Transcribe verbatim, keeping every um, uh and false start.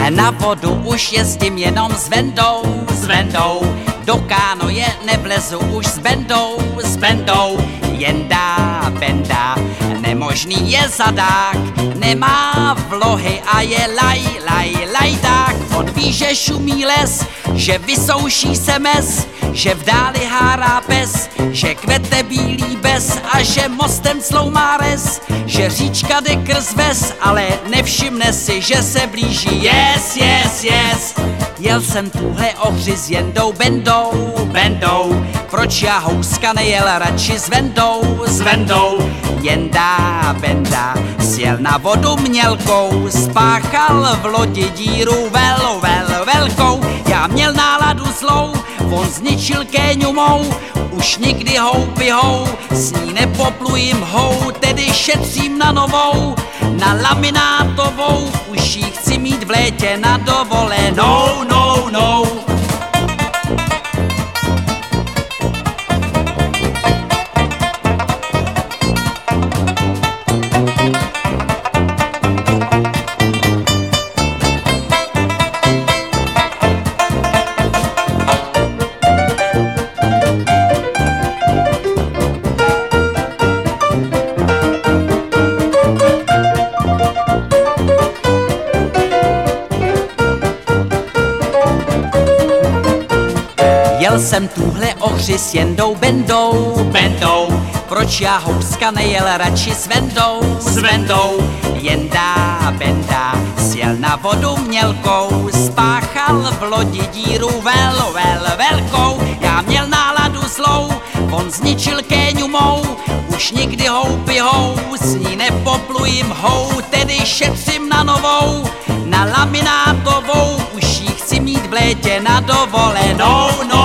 Na vodu už jezdím jenom s Vendou, s Vendou. Do kánoje nevlezu už s Bendou, s Bendou. Jenda, Benda, nemožný je zadák, nemá vlohy a je laj, laj, lajdák. On ví, že šumí les, že vysouší se mes, že v dáli hárá pes, že kvete bílý bez a že mostem cloumá res, že říčka jde krz ves, ale nevšimne si, že se blíží. Yes, yes, yes. Jel jsem tuhle ohři s Jendou, Bendou, Bendou. Proč já houska nejel radši s Vendou, s Vendou? Jenda, Benda, sjel na vodu mělkou, spáchal v lodi díru vel, vel, velkou. Já měl náladu zlou, on zničil kéňu mou, už nikdy houby hou, s ní nepoplujím hou, tedy šetřím na novou, na laminátovou, už jí chci mít v létě na dovolenou, no, no. Jel jsem tuhle ohři s Jendou, Bendou, Bendou. Proč já houska nejel radši s Vendou, s Vendou? Jenda, Benda, sjel na vodu mělkou, spáchal v lodi díru vel, vel, velkou. Já měl náladu zlou, on zničil kéňu mou, už nikdy houby hou, s ní nepoplujím hou, tedy šetřím na novou, na laminátovou, už jí chci mít v létě na dovolenou, no.